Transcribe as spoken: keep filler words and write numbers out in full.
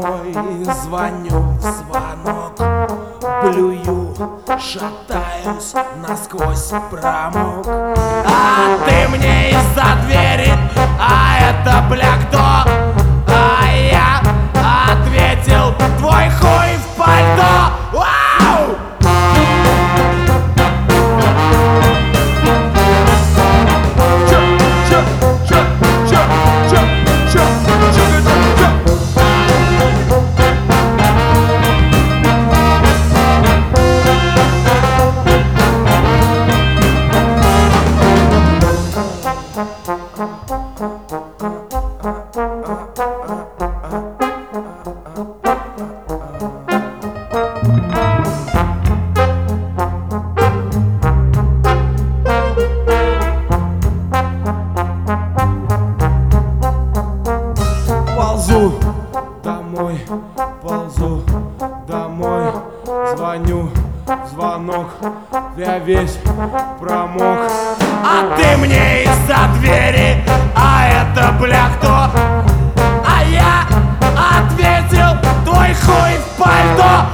домой, звоню в звонок, плюю, шатаюсь, насквозь промок. А ты мне из-за двери, а это, бля, кто? А я ответил: твой хуй в пальто. Вау! Ползу домой, ползу домой, звоню в звонок, я весь промок. А ты мне из-за двери, а это, бля, кто? А я ответил: твой хуй в пальто.